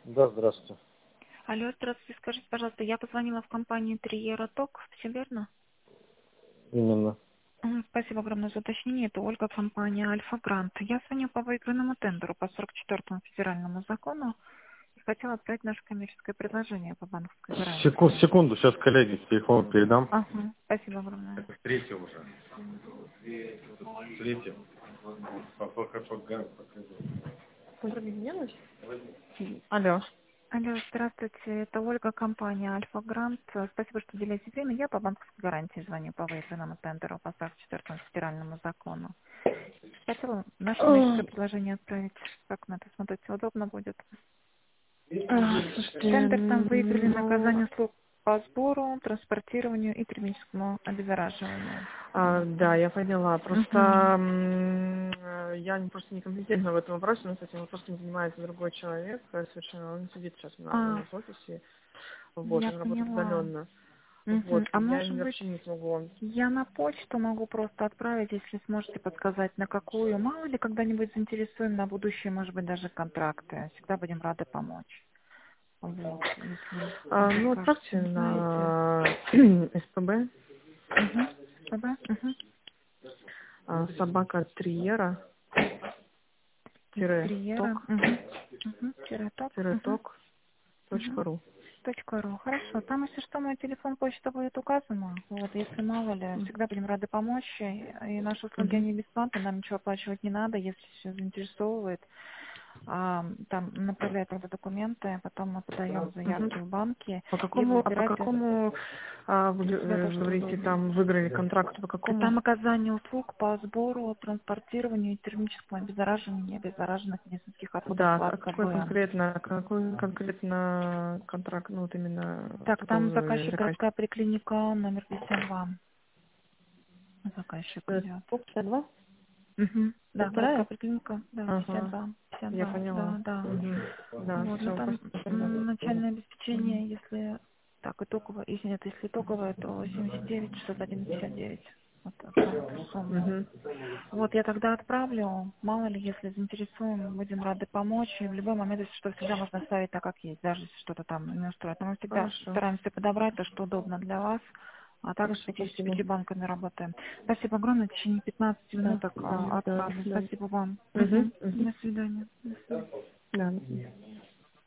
Да, здравствуйте. Алло, здравствуйте. Скажите, пожалуйста, я позвонила в компанию Триера Ток, все верно? Именно. Спасибо огромное за уточнение. Это Ольга, компания Альфа Грант. Я звоню по выигранному тендеру по 44-му федеральному закону и хотела отправить наше коммерческое предложение по банковской гарантии. Секунду, сейчас коллеге телефон передам. Ага, спасибо огромное. Это третье уже. Третье. Объединилась? Алло. Алло, здравствуйте. Это Ольга, компания Альфа Грант. Спасибо, что уделяете время. Я по банковской гарантии звоню по выигранному тендеру по 44-му федеральному закону. Хотела наше коммерческое предложение отправить. Как на это смотрите, удобно будет? Слушайте, Тендер там выиграли ну, наказание услуг по сбору, транспортированию и термическому обеззараживанию. да, я поняла. Просто Мгм. я просто некомпетентна в этом вопросе, но с этим вопросом занимается другой человек, совершенно, он сидит сейчас у А, нас в офисе, вот, я он работает поняла. удаленно. Вот, Мгм. А я может быть, вообще не смогу вам. я на почту могу просто отправить, если сможете подсказать, на какую. Мало ли, когда-нибудь заинтересуем на будущее, может быть, даже контракты. Всегда будем рады помочь. Вот, если Ну, подскажете, отправьте не знаете. на СПБ, Угу. Ага. Угу. собака Триера, Триера. ток, Угу. Угу. Тиреток. Угу. Угу. .ру. .ру. Хорошо. Там, если что, мой телефон, почта будет указана. Вот, если мало ли, всегда будем рады помочь. И наши услуги, Мгм. они бесплатные, нам ничего оплачивать не надо, если все заинтересовывает. Там направляют тогда документы, потом мы подаем Мгм. заявки в банки По и какому, а по выбирать какому, для себя то, вы что говорите, удобно. там выиграли контракт, по какому? Там оказание услуг по сбору, транспортированию и термическому обеззараживанию необеззараженных медицинских отходов Да, класса Б. какой конкретно контракт, ну вот именно Так, какой там вы заказчик заказчик? городская поликлиника номер 52. Заказчик идет. 152? Угу. Да, городская Повторяю? поликлиника, да, Ага, 52. я 52, поняла. да, да. Мгм. Да, Вот, ну все, там спасибо. начальное обеспечение, если так, итоговое, если нет, если итоговое, то 79, 61, 59. Вот такая вот сумма. Мгм. Вот, я тогда отправлю. Мало ли, если заинтересуем, будем рады помочь. И в любой момент, если что, всегда можно оставить так, как есть, даже если что-то там не устроит. Но мы всегда Хорошо, стараемся подобрать то, что удобно для вас. А так с хорошо, 55 спасибо. банками работаем. Спасибо огромное. В течение 15 Да, минуток да, до отправлю. свидания. Спасибо вам. Мгм, Мгм. мгм. До свидания. До свидания. Да, до свидания.